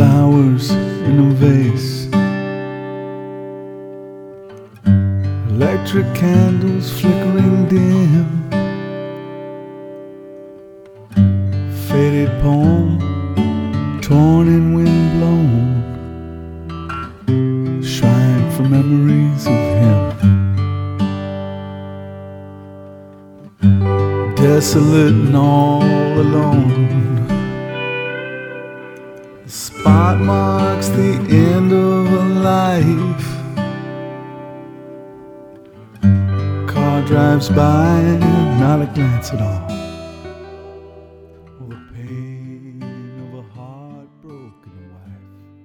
flowers in a vase, electric candles flickering dim, faded poem torn and wind blown, shrine for memories of him. Desolate and all alone, the spot marks the end of a life. Car drives by, not a glance at all.